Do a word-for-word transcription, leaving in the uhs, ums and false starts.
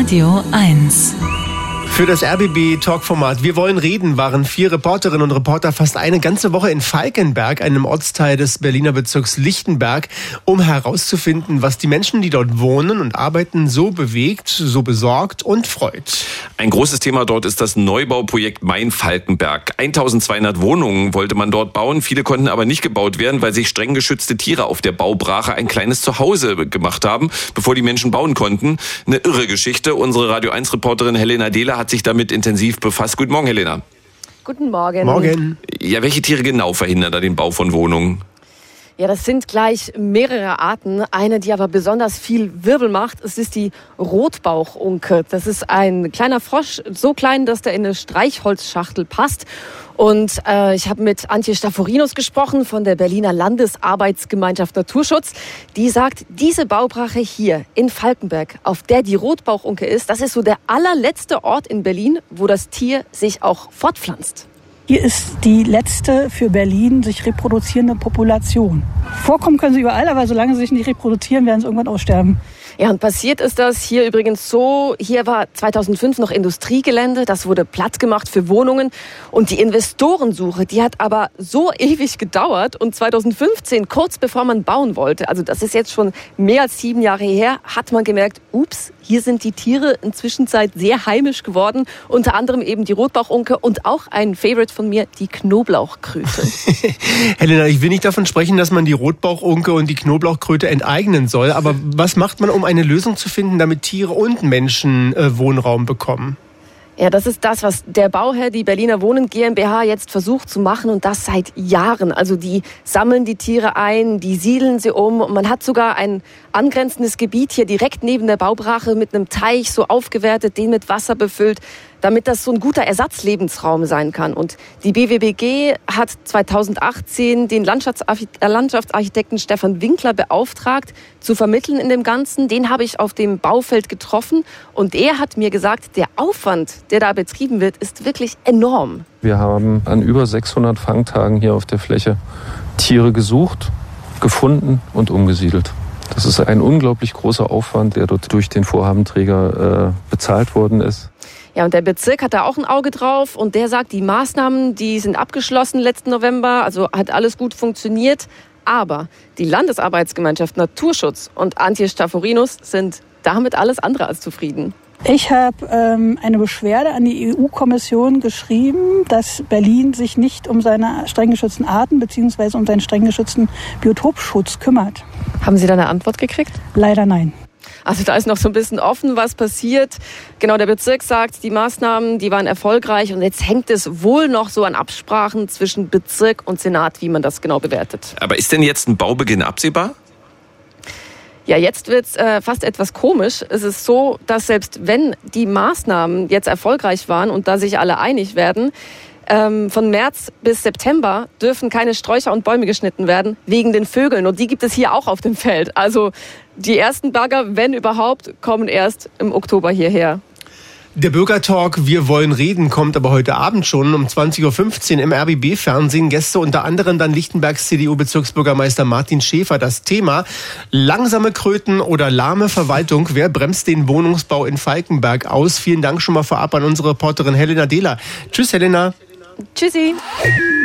Radio eins. Für das R B B-Talkformat Wir wollen reden waren vier Reporterinnen und Reporter fast eine ganze Woche in Falkenberg, einem Ortsteil des Berliner Bezirks Lichtenberg, um herauszufinden, was die Menschen, die dort wohnen und arbeiten, so bewegt, so besorgt und freut. Ein großes Thema dort ist das Neubauprojekt Main-Falkenberg. eintausendzweihundert Wohnungen wollte man dort bauen, viele konnten aber nicht gebaut werden, weil sich streng geschützte Tiere auf der Baubrache ein kleines Zuhause gemacht haben, bevor die Menschen bauen konnten. Eine irre Geschichte. Unsere Radio eins Reporterin Helena Dehler hat sich damit intensiv befasst. Guten Morgen, Helena. Guten Morgen. Morgen. Ja, welche Tiere genau verhindern da den Bau von Wohnungen? Ja, das sind gleich mehrere Arten. Eine, die aber besonders viel Wirbel macht, es ist die Rotbauchunke. Das ist ein kleiner Frosch, so klein, dass der in eine Streichholzschachtel passt. Und äh, ich habe mit Antje Stafforinus gesprochen von der Berliner Landesarbeitsgemeinschaft Naturschutz. Die sagt, diese Baubrache hier in Falkenberg, auf der die Rotbauchunke ist, das ist so der allerletzte Ort in Berlin, wo das Tier sich auch fortpflanzt. Hier ist die letzte für Berlin sich reproduzierende Population. Vorkommen können sie überall, aber solange sie sich nicht reproduzieren, werden sie irgendwann aussterben. Ja, und passiert ist das hier übrigens so, hier war zweitausendfünf noch Industriegelände, das wurde platt gemacht für Wohnungen und die Investorensuche, die hat aber so ewig gedauert und zweitausendfünfzehn, kurz bevor man bauen wollte, also das ist jetzt schon mehr als sieben Jahre her, hat man gemerkt, ups, hier sind die Tiere inzwischen sehr heimisch geworden, unter anderem eben die Rotbauchunke und auch ein Favorite von mir, die Knoblauchkröte. Helena, ich will nicht davon sprechen, dass man die Rotbauchunke und die Knoblauchkröte enteignen soll, aber was macht man, um eine Lösung zu finden, damit Tiere und Menschen äh, Wohnraum bekommen? Ja, das ist das, was der Bauherr, die Berliner Wohnen GmbH, jetzt versucht zu machen und das seit Jahren. Also die sammeln die Tiere ein, die siedeln sie um und man hat sogar ein angrenzendes Gebiet hier direkt neben der Baubrache mit einem Teich so aufgewertet, den mit Wasser befüllt, damit das so ein guter Ersatzlebensraum sein kann. Und die B W B G hat zweitausendachtzehn den Landschaftsarchitekten Stefan Winkler beauftragt, zu vermitteln in dem Ganzen. Den habe ich auf dem Baufeld getroffen und er hat mir gesagt, der Aufwand, der da betrieben wird, ist wirklich enorm. Wir haben an über sechshundert Fangtagen hier auf der Fläche Tiere gesucht, gefunden und umgesiedelt. Das ist ein unglaublich großer Aufwand, der dort durch den Vorhabenträger äh, bezahlt worden ist. Ja, und der Bezirk hat da auch ein Auge drauf und der sagt, die Maßnahmen, die sind abgeschlossen letzten November, also hat alles gut funktioniert. Aber die Landesarbeitsgemeinschaft Naturschutz und Antje Stafforinus sind damit alles andere als zufrieden. Ich habe ähm, eine Beschwerde an die E U-Kommission geschrieben, dass Berlin sich nicht um seine streng geschützten Arten bzw. um seinen streng geschützten Biotopschutz kümmert. Haben Sie da eine Antwort gekriegt? Leider nein. Also da ist noch so ein bisschen offen, was passiert. Genau, der Bezirk sagt, die Maßnahmen, die waren erfolgreich und jetzt hängt es wohl noch so an Absprachen zwischen Bezirk und Senat, wie man das genau bewertet. Aber ist denn jetzt ein Baubeginn absehbar? Ja, jetzt wird's äh, fast etwas komisch. Es ist so, dass selbst wenn die Maßnahmen jetzt erfolgreich waren und da sich alle einig werden, ähm, von März bis September dürfen keine Sträucher und Bäume geschnitten werden, wegen den Vögeln. Und die gibt es hier auch auf dem Feld. Also die ersten Bagger, wenn überhaupt, kommen erst im Oktober hierher. Der Bürgertalk Wir wollen reden kommt aber heute Abend schon um zwanzig Uhr fünfzehn im R B B-Fernsehen. Gäste unter anderem dann Lichtenbergs C D U-Bezirksbürgermeister Martin Schäfer. Das Thema: langsame Kröten oder lahme Verwaltung. Wer bremst den Wohnungsbau in Falkenberg aus? Vielen Dank schon mal vorab an unsere Reporterin Helena Dehler. Tschüss, Helena. Tschüssi.